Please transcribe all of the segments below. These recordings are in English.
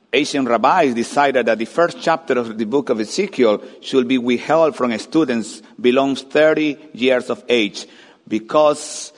Asian rabbis decided that the first chapter of the book of Ezekiel should be withheld from students below 30 years of age because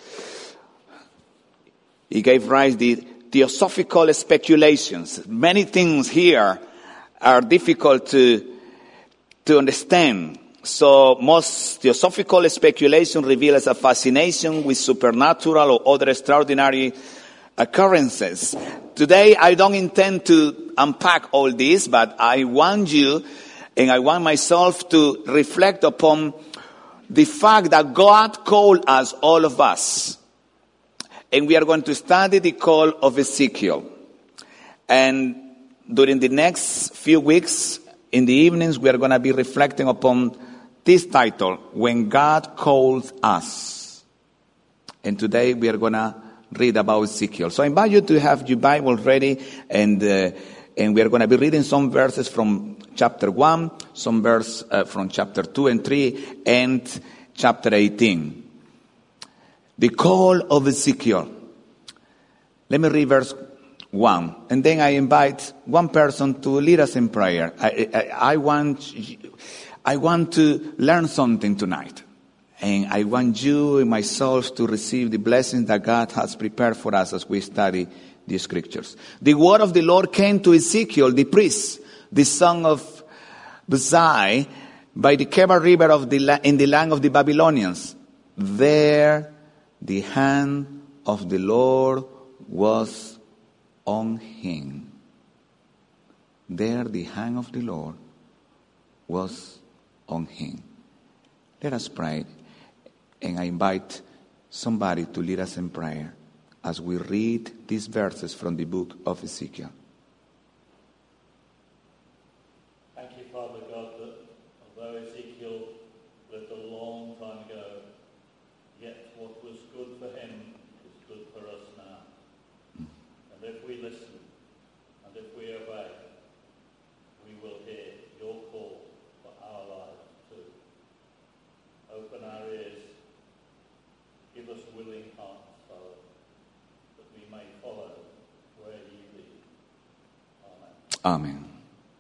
it gave rise to theosophical speculations. Many things here are difficult to understand. So most theosophical speculation reveals a fascination with supernatural or other extraordinary occurrences. Today, I don't intend to unpack all this, but I want you and I want myself to reflect upon the fact that God called us, all of us. And we are going to study the call of Ezekiel. And during the next few weeks, in the evenings, we are going to be reflecting upon this title, When God Calls Us. And today we are going to read about Ezekiel. So I invite you to have your Bible ready, and we are going to be reading some verses from chapter 1, some verse from chapter 2 and 3, and chapter 18. The call of Ezekiel. Let me read verse 1, and then I invite one person to lead us in prayer. I want to learn something tonight. And I want you and myself to receive the blessings that God has prepared for us as we study the scriptures. The word of the Lord came to Ezekiel, the priest, the son of Buzi, by the Kebar River in the land of the Babylonians. There the hand of the Lord was on him. There the hand of the Lord was on him. Let us pray. And I invite somebody to lead us in prayer as we read these verses from the book of Ezekiel. Thank you, Father God, that although Ezekiel lived a long time ago, yet what was good for him is good for us now. And if we listen and if we obey, we will hear your call for our lives too. Open our ears. Give us willing hearts, Father, that we may follow where you lead. Amen. Amen.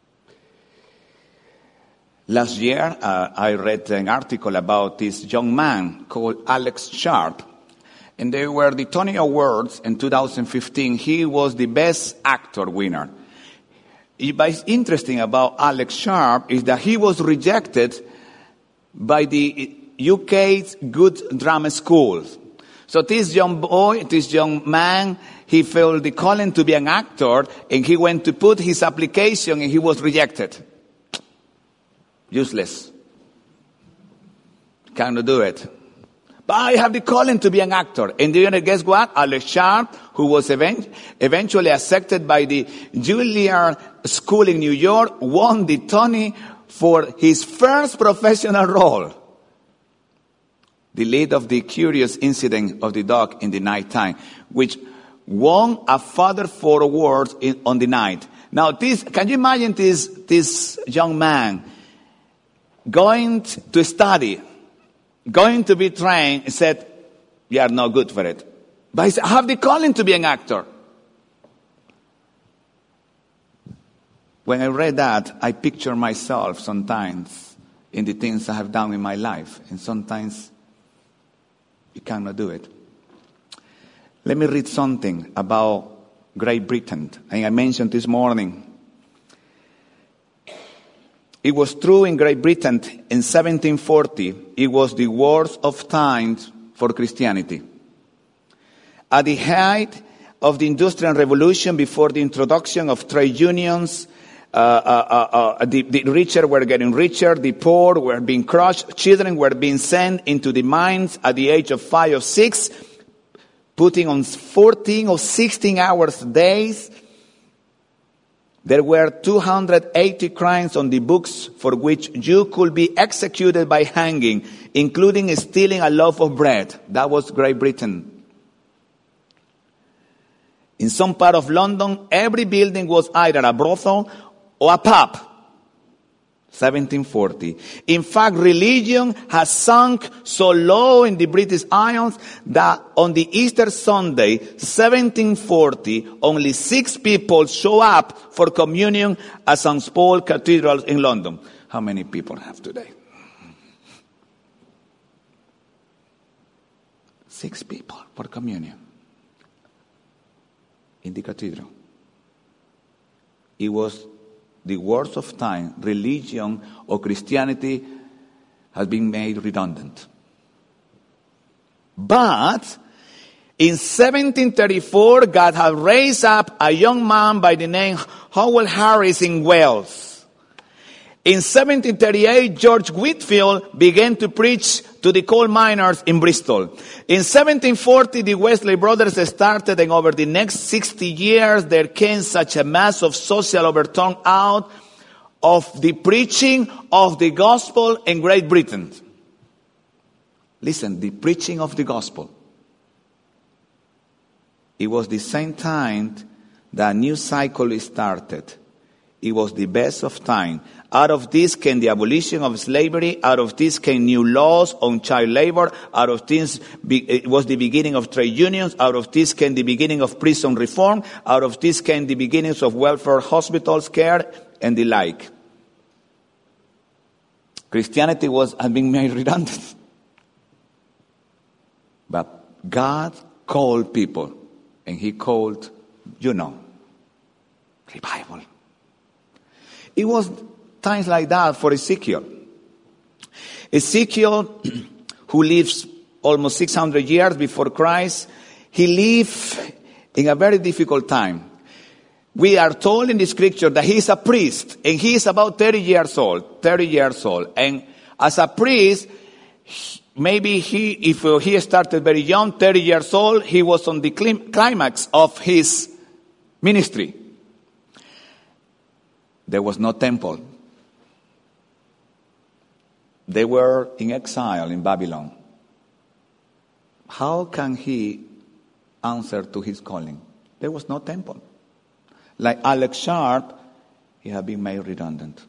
Last year, I read an article about this young man called Alex Sharp, and they were the Tony Awards in 2015. He was the Best Actor winner. What's interesting about Alex Sharp is that he was rejected by the UK's Good Drama School. So this young boy, this young man, he felt the calling to be an actor, and he went to put his application, and he was rejected. Useless. Cannot do it. But I have the calling to be an actor. And do you know, guess what? Alex Sharp, who was eventually accepted by the Juilliard School in New York, won the Tony for his first professional role. The lead of the curious incident of the dog in the nighttime, which won a Father for awards on the night. Now, can you imagine this young man going to study, going to be trained, and said, "You are not good for it." But he said, "I have the calling to be an actor." When I read that, I picture myself sometimes in the things I have done in my life, and sometimes you cannot do it. Let me read something about Great Britain. And I mentioned this morning. It was true in Great Britain in 1740. It was the worst of times for Christianity. At the height of the Industrial Revolution, before the introduction of trade unions, the richer were getting richer, the poor were being crushed, children were being sent into the mines at the age of 5 or 6, putting on 14 or 16 hours days. There were 280 crimes on the books for which you could be executed by hanging, including stealing a loaf of bread. That was Great Britain. In some part of London, every building was either a brothel or a pub. 1740. In fact, religion has sunk so low in the British Isles that on the Easter Sunday, 1740, only 6 people show up for communion at St. Paul's Cathedral in London. How many people have today? 6 people for communion in the cathedral. It was the worst of time. Religion or Christianity has been made redundant. But in 1734, God had raised up a young man by the name Howell Harris in Wales. In 1738, George Whitefield began to preach to the coal miners in Bristol. In 1740, the Wesley brothers started, and over the next 60 years, there came such a mass of social overturn out of the preaching of the gospel in Great Britain. Listen, the preaching of the gospel. It was the same time that a new cycle started. It was the best of time. Out of this came the abolition of slavery. Out of this came new laws on child labor. Out of this, it was the beginning of trade unions. Out of this came the beginning of prison reform. Out of this came the beginnings of welfare hospitals, care, and the like. Christianity had been made redundant. But God called people, and He called, revival. It was times like that for Ezekiel. Ezekiel, who lives almost 600 years before Christ, he lived in a very difficult time. We are told in the scripture that he is a priest, and he is about 30 years old. And as a priest, maybe if he started very young, 30 years old, he was on the climax of his ministry. There was no temple. They were in exile in Babylon. How can he answer to his calling? There was no temple. Like Alex Sharp, he had been made redundant.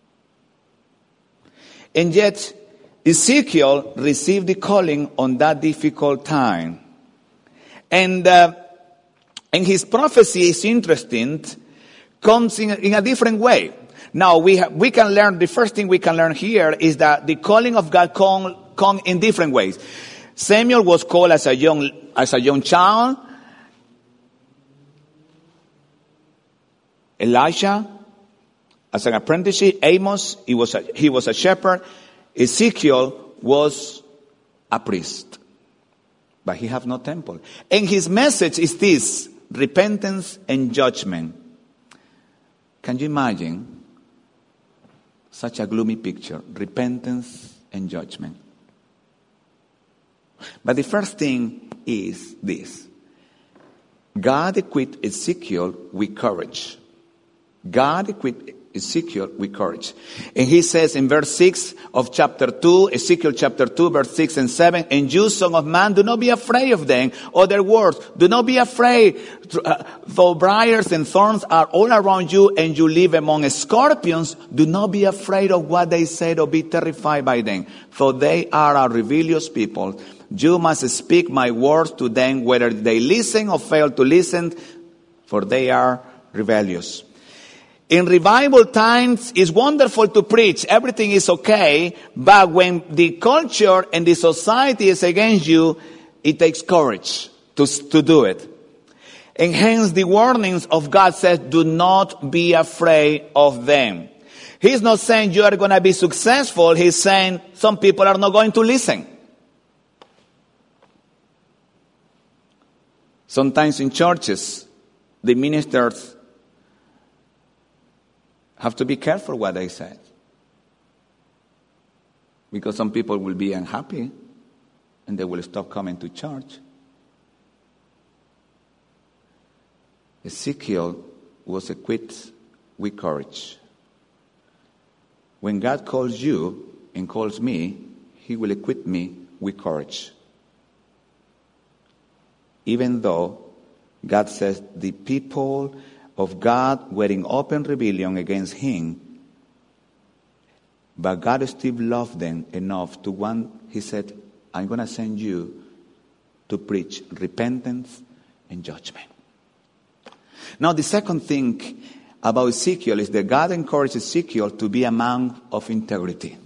And yet, Ezekiel received the calling on that difficult time. And his prophecy is interesting, comes in a different way. Now, we can learn, the first thing we can learn here is that the calling of God come in different ways. Samuel was called as a young child. Elijah, as an apprentice. Amos, he was a shepherd. Ezekiel was a priest. But he had no temple. And his message is this: repentance and judgment. Can you imagine such a gloomy picture? Repentance and judgment. But the first thing is this: God equipped Ezekiel with courage. God equipped Ezekiel with courage. And he says in verse 6 of chapter 2, Ezekiel chapter 2, verse 6 and 7, "And you, son of man, do not be afraid of them or their words. Do not be afraid, though briars and thorns are all around you and you live among scorpions. Do not be afraid of what they say or be terrified by them. For they are a rebellious people. You must speak my words to them, whether they listen or fail to listen, for they are rebellious." In revival times, it's wonderful to preach. Everything is okay. But when the culture and the society is against you, it takes courage to do it. And hence the warnings of God says, do not be afraid of them. He's not saying you are going to be successful. He's saying some people are not going to listen. Sometimes in churches, the ministers have to be careful what they say. Because some people will be unhappy and they will stop coming to church. Ezekiel was equipped with courage. When God calls you and calls me, He will equip me with courage. Even though God says the people of God were in open rebellion against Him, But God still loved them enough to want, he said, I'm going to send you to preach repentance and judgment. Now, the second thing about Ezekiel is that God encouraged Ezekiel to be a man of integrity.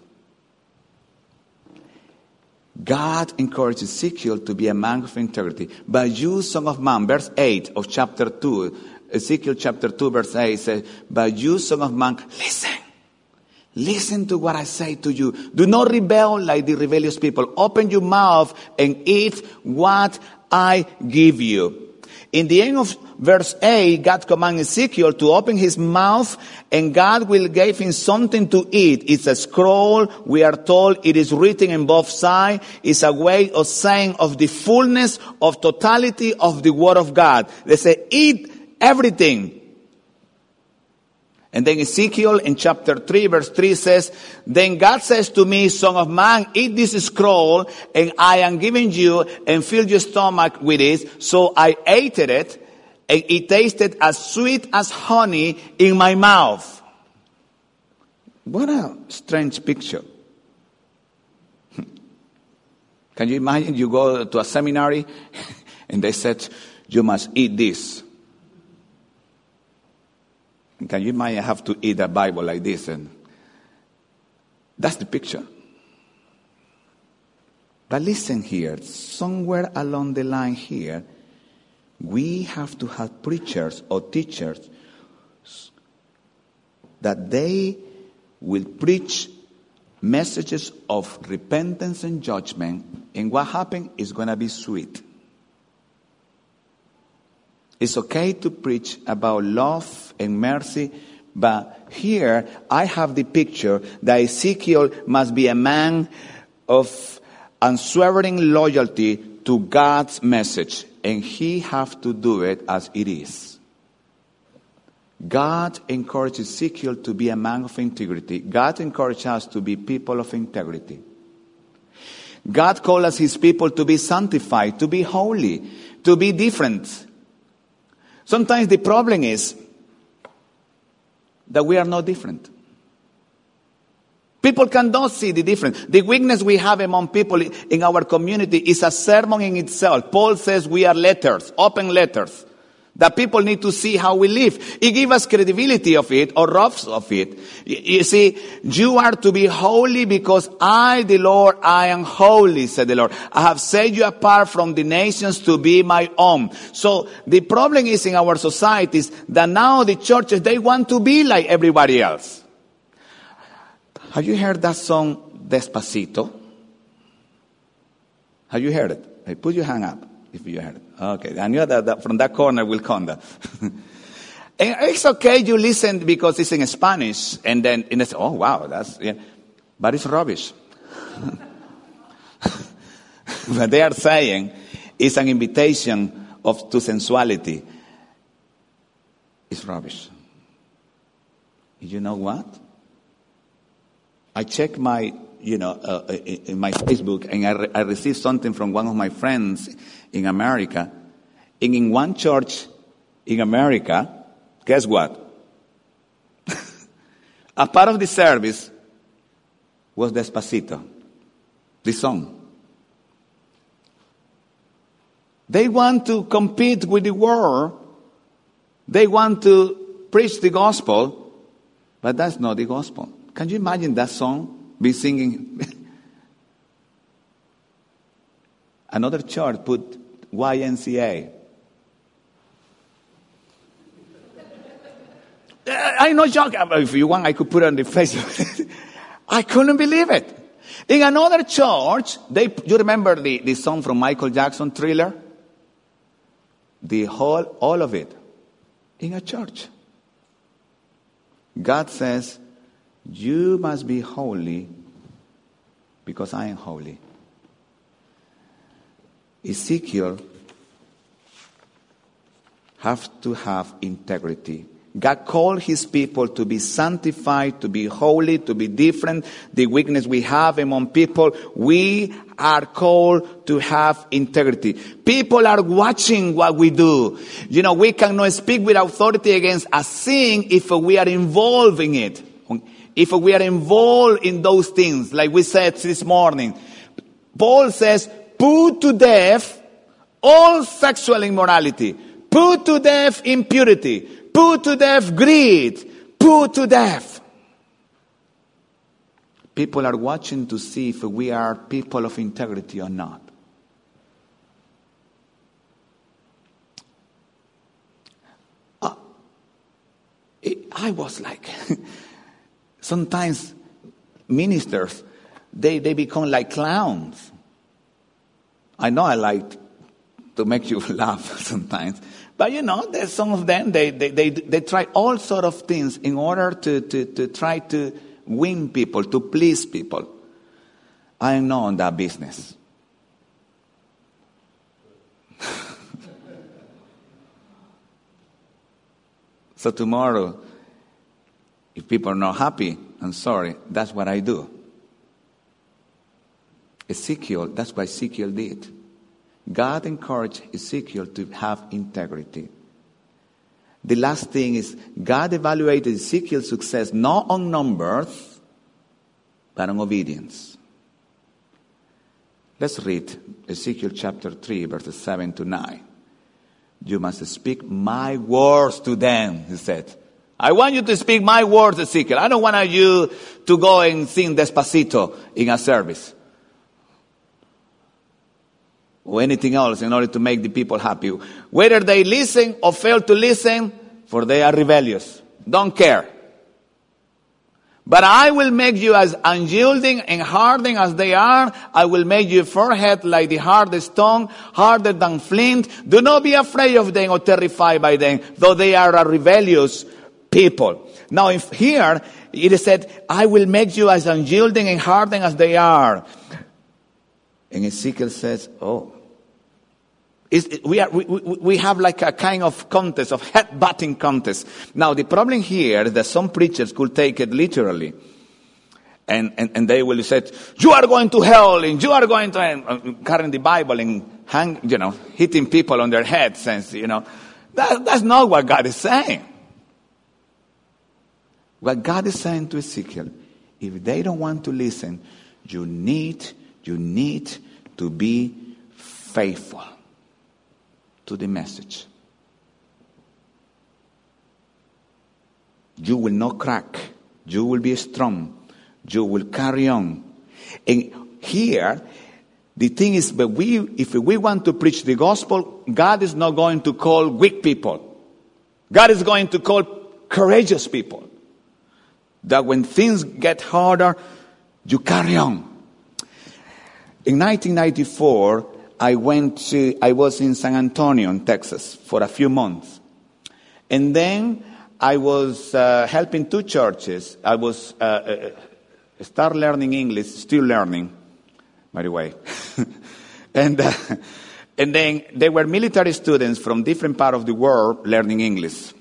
God encouraged Ezekiel to be a man of integrity. But you, son of man, verse 8 of chapter 2, Ezekiel chapter 2, verse 8 says, but you, son of man, listen. Listen to what I say to you. Do not rebel like the rebellious people. Open your mouth and eat what I give you. In the end of verse 8, God commanded Ezekiel to open his mouth, and God will give him something to eat. It's a scroll. We are told it is written in both sides. It's a way of saying of the fullness, of totality of the word of God. They say, eat everything. And then Ezekiel in chapter 3, verse 3 says, then God says to me, son of man, eat this scroll, and I am giving you, and fill your stomach with it. So I ate it, and it tasted as sweet as honey in my mouth. What a strange picture. Can you imagine you go to a seminary, and they said, you must eat this. Can you imagine have to eat a Bible like this? And that's the picture. But listen here, somewhere along the line here, we have to have preachers or teachers that they will preach messages of repentance and judgment, and what happened is going to be sweet. It's okay to preach about love and mercy, but here I have the picture that Ezekiel must be a man of unswerving loyalty to God's message, and he have to do it as it is. God encouraged Ezekiel to be a man of integrity. God encouraged us to be people of integrity. God called us his people to be sanctified, to be holy, to be different. Sometimes the problem is that we are not different. People cannot see the difference. The weakness we have among people in our community is a sermon in itself. Paul says we are letters, open letters, that people need to see how we live. It gives us credibility of it or roughs of it. You see, you are to be holy because I, the Lord, I am holy, said the Lord. I have set you apart from the nations to be my own. So the problem is in our societies that now the churches, they want to be like everybody else. Have you heard that song, Despacito? Have you heard it? Hey, put your hand up if you heard it. Okay, I knew that from that corner will come that. And it's okay you listen because it's in Spanish, and then they say, oh wow, that's, yeah. But it's rubbish. What they are saying is an invitation to sensuality. It's rubbish. You know what? I checked my, in my Facebook, and I received something from one of my friends in America. And in one church in America, guess what? A part of the service was Despacito, the song. They want to compete with the world. They want to preach the gospel, but that's not the gospel. Can you imagine that song be singing? Another church put YMCA. I'm not joking. If you want, I could put it on the Facebook. I couldn't believe it. In another church, you remember the song from Michael Jackson, Thriller? All of it, in a church. God says, you must be holy because I am holy. Ezekiel have to have integrity. God called his people to be sanctified, to be holy, to be different. The weakness we have among people, we are called to have integrity. People are watching what we do. We cannot speak with authority against a sin if we are involved in it. if we are involved in those things, like we said this morning, Paul says, put to death all sexual immorality, put to death impurity, put to death greed, put to death. People are watching to see if we are people of integrity or not. I was like, sometimes ministers, they become like clowns. I know I like to make you laugh sometimes. But there's some of them, they try all sort of things in order to try to win people, to please people. I am not in that business. So tomorrow, if people are not happy, I'm sorry, that's what I do. Ezekiel, that's what Ezekiel did. God encouraged Ezekiel to have integrity. The last thing is, God evaluated Ezekiel's success not on numbers, but on obedience. Let's read Ezekiel chapter 3, verses 7 to 9. You must speak my words to them, he said. I want you to speak my words, Ezekiel. I don't want you to go and sing Despacito in a service. Or anything else in order to make the people happy. Whether they listen or fail to listen, for they are rebellious. Don't care. But I will make you as unyielding and hardened as they are. I will make your forehead like the hardest stone, harder than flint. Do not be afraid of them or terrified by them, though they are a rebellious people. Now, if here it is said, I will make you as unyielding and hardened as they are. And Ezekiel says, we have like a kind of contest, of head-butting contest. Now, the problem here is that some preachers could take it literally. And they will say, you are going to hell, and you are going to, carrying the Bible and hitting people on their heads. And, that's not what God is saying. What God is saying to Ezekiel, if they don't want to listen, you need to be faithful to the message. You will not crack. You will be strong. You will carry on. And here, the thing is, if we want to preach the gospel, God is not going to call weak people. God is going to call courageous people. That when things get harder, you carry on. In 1994, I was in San Antonio, Texas, for a few months. And then I was helping two churches. I was start learning English, still learning, by the way. And then there were military students from different parts of the world learning English.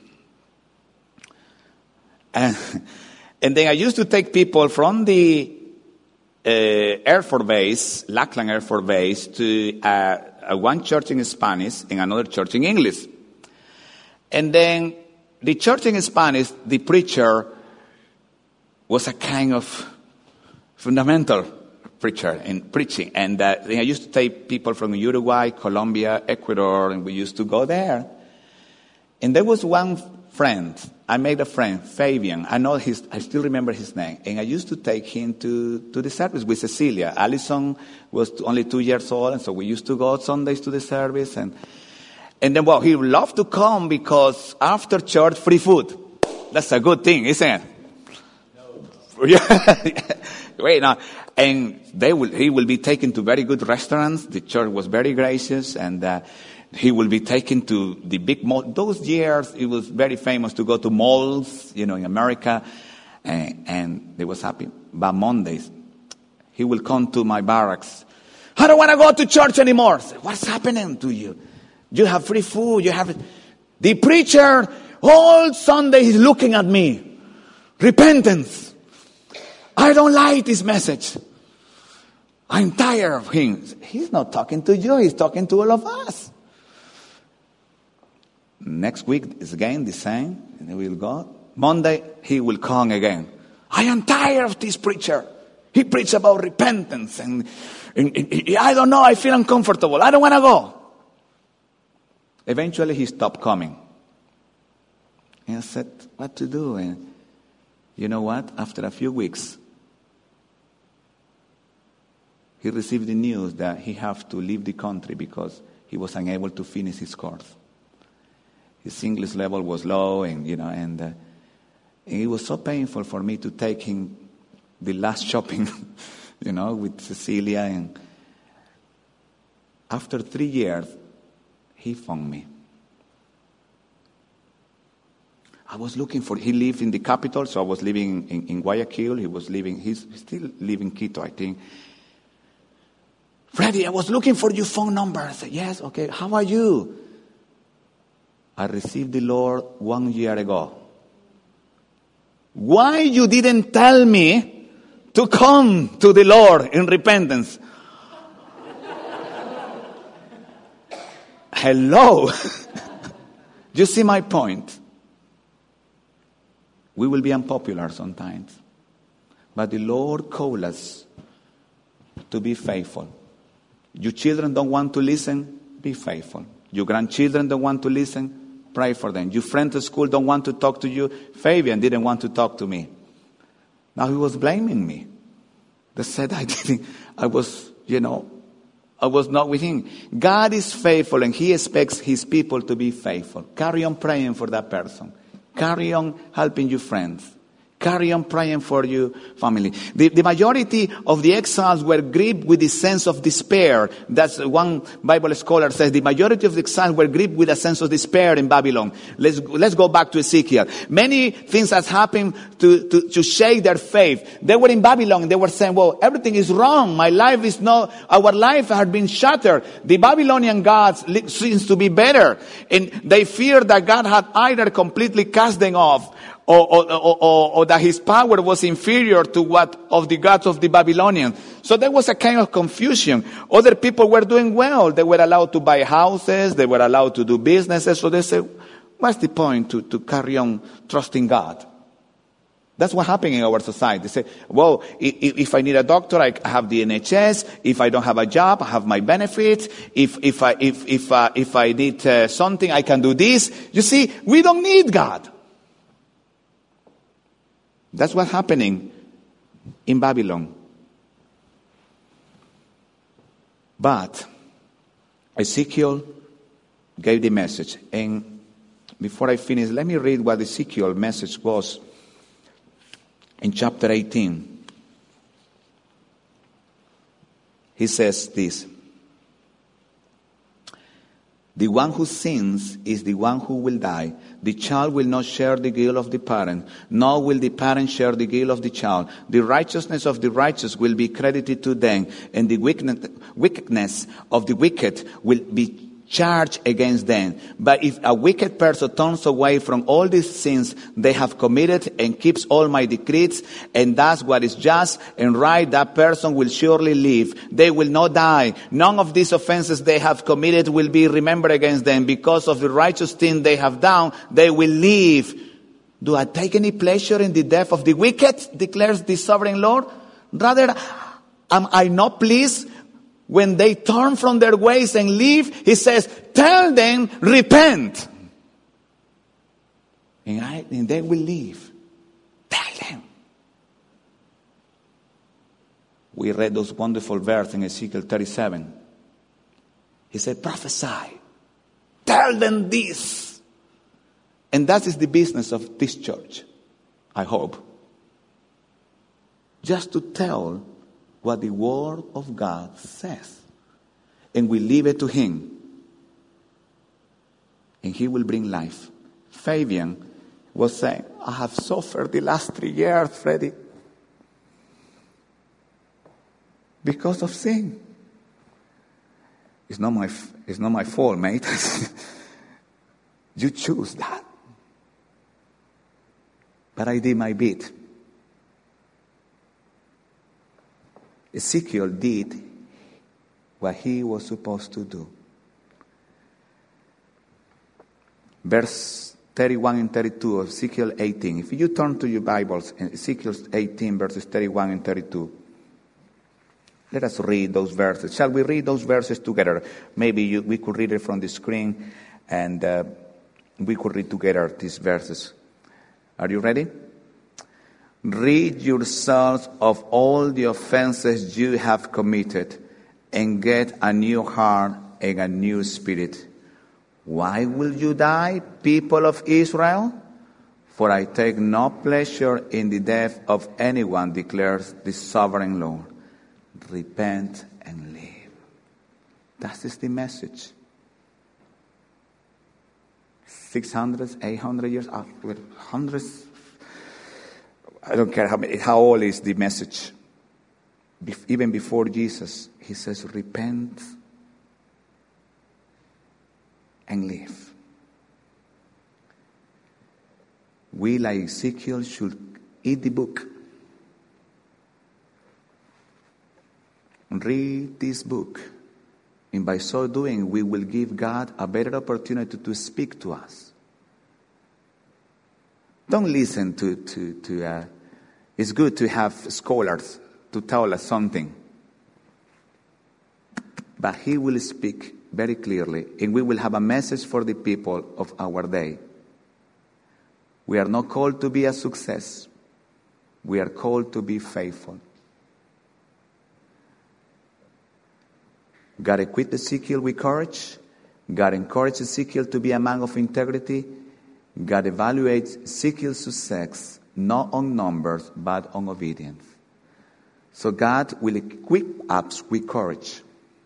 And then I used to take people from the Air Force Base, Lackland Air Force Base, to one church in Spanish and another church in English. And then the church in Spanish, the preacher was a kind of fundamental preacher in preaching. And I used to take people from Uruguay, Colombia, Ecuador, and we used to go there. And there was one friend. I made a friend, Fabian. I still remember his name. And I used to take him to the service with Cecilia. Allison was only 2 years old, and so we used to go Sundays to the service. And then, he loved to come because after church, free food. That's a good thing, isn't it? No. Yeah. Wait, now. And he will be taken to very good restaurants. The church was very gracious, and he will be taken to the big mall. Those years, it was very famous to go to malls, in America, and they was happy. But Mondays, he will come to my barracks. I don't want to go to church anymore. I say, what's happening to you? You have free food. You have the preacher all Sunday is looking at me. Repentance. I don't like this message. I'm tired of him. He's not talking to you. He's talking to all of us. Next week is again the same, and he will go. Monday, he will come again. I am tired of this preacher. He preached about repentance and I don't know, I feel uncomfortable. I don't want to go. Eventually he stopped coming. And I said, what to do? And you know what? After a few weeks, he received the news that he had to leave the country because he was unable to finish his course. His English level was low, and it was so painful for me to take him the last shopping, with Cecilia. And after 3 years, he found me. I was looking for, he lived in the capital, so I was living in Guayaquil. He's still living in Quito, I think. Freddie, I was looking for your phone number. I said, yes, okay, how are you? I received the Lord 1 year ago. Why you didn't tell me to come to the Lord in repentance? Hello. You see my point? We will be unpopular sometimes. But the Lord calls us to be faithful. Your children don't want to listen, be faithful. Your grandchildren don't want to listen, pray for them. Your friends at school don't want to talk to you. Fabian didn't want to talk to me. Now he was blaming me. They said I was not with him. God is faithful and he expects his people to be faithful. Carry on praying for that person. Carry on helping your friends. Carry on praying for your family. The majority of the exiles were gripped with the sense of despair. That's one Bible scholar says the majority of the exiles were gripped with a sense of despair in Babylon. Let's go back to Ezekiel. Many things has happened to shake their faith. They were in Babylon and they were saying, well, everything is wrong. Our life had been shattered. The Babylonian gods seems to be better. And they feared that God had either completely cast them off or that his power was inferior to what of the gods of the Babylonians. So there was a kind of confusion. Other people were doing well. They were allowed to buy houses. They were allowed to do businesses. So they said, what's the point to carry on trusting God? That's what happened in our society. They say, well, if I need a doctor, I have the NHS. If I don't have a job, I have my benefits. If I need something, I can do this. You see, we don't need God. That's what's happening in Babylon. But Ezekiel gave the message. And before I finish, let me read what Ezekiel's message was in chapter 18. He says this. The one who sins is the one who will die. The child will not share the guilt of the parent, nor will the parent share the guilt of the child. The righteousness of the righteous will be credited to them, and the wickedness of the wicked will be charged against them. But if a wicked person turns away from all these sins they have committed and keeps all my decrees and does what is just and right, that person will surely live. They will not die. None of these offenses they have committed will be remembered against them. Because of the righteous thing they have done, they will live. Do I take any pleasure in the death of the wicked, declares the sovereign Lord? Rather, am I not pleased when they turn from their ways and leave? He says, tell them, repent. And they will leave. Tell them. We read those wonderful verses in Ezekiel 37. He said, prophesy. Tell them this. And that is the business of this church, I hope. Just to tell what the Word of God says. And we leave it to Him. And He will bring life. Fabian was saying, I have suffered the last 3 years, Freddie, because of sin. It's not my fault, mate. You choose that. But I did my bit. Ezekiel did what he was supposed to do. Verse 31 and 32 of Ezekiel 18. If you turn to your Bibles, Ezekiel 18, verses 31 and 32. Let us read those verses. Shall we read those verses together? Maybe we could read it from the screen, and we could read together these verses. Are you ready? Rid yourselves of all the offenses you have committed, and get a new heart and a new spirit. Why will you die, people of Israel? For I take no pleasure in the death of anyone, declares the sovereign Lord. Repent and live. That is the message. 600, 800 years after, hundreds, I don't care how old is the message. Even before Jesus, he says, repent and live. We, like Ezekiel, should eat the book. Read this book. And by so doing, we will give God a better opportunity to speak to us. Don't listen to it's good to have scholars to tell us something. But he will speak very clearly, and we will have a message for the people of our day. We are not called to be a success. We are called to be faithful. God equipped Ezekiel with courage. God encouraged Ezekiel to be a man of integrity. God evaluates Ezekiel's success not on numbers, but on obedience. So God will equip us with courage.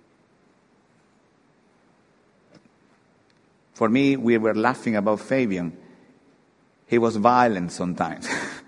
For me, we were laughing about Fabian. He was violent sometimes.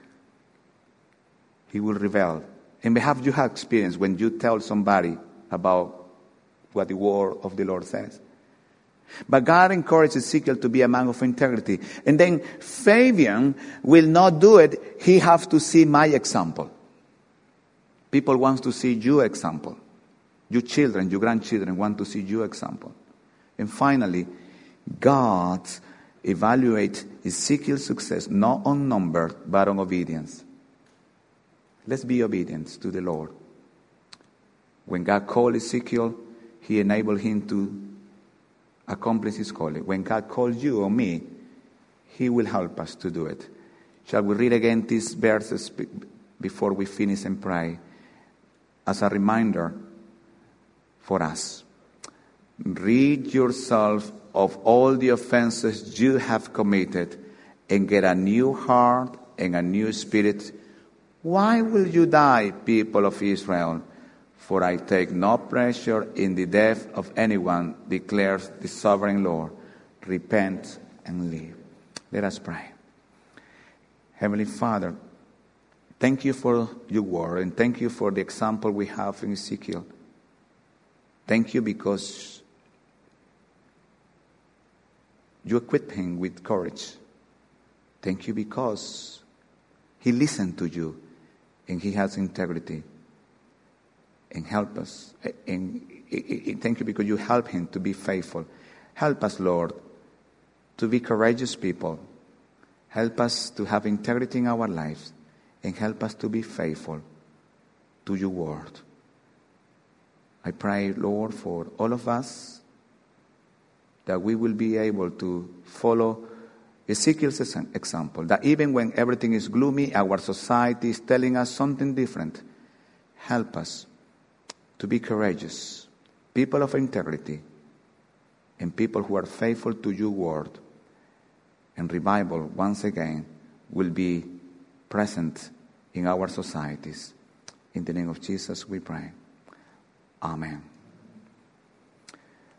He will rebel. And perhaps you have experience when you tell somebody about what the word of the Lord says. But God encouraged Ezekiel to be a man of integrity. And then Fabian will not do it. He has to see my example. People want to see your example. Your children, your grandchildren want to see your example. And finally, God evaluates Ezekiel's success not on number, but on obedience. Let's be obedient to the Lord. When God called Ezekiel, he enabled him to accomplish his calling. When God calls you or me, he will help us to do it. Shall we read again these verses before we finish and pray as a reminder for us? Rid yourself of all the offenses you have committed and get a new heart and a new spirit. Why will you die, people of Israel? For I take no pleasure in the death of anyone, declares the sovereign Lord. Repent and live. Let us pray. Heavenly Father, thank you for your word, and thank you for the example we have in Ezekiel. Thank you because you equipped him with courage. Thank you because he listened to you and he has integrity. And help us. And thank you because you help him to be faithful. Help us, Lord, to be courageous people. Help us to have integrity in our lives. And help us to be faithful to your word. I pray, Lord, for all of us that we will be able to follow Ezekiel's example. That even when everything is gloomy, our society is telling us something different. Help us to be courageous, people of integrity, and people who are faithful to your word. And revival, once again, will be present in our societies. In the name of Jesus we pray. Amen.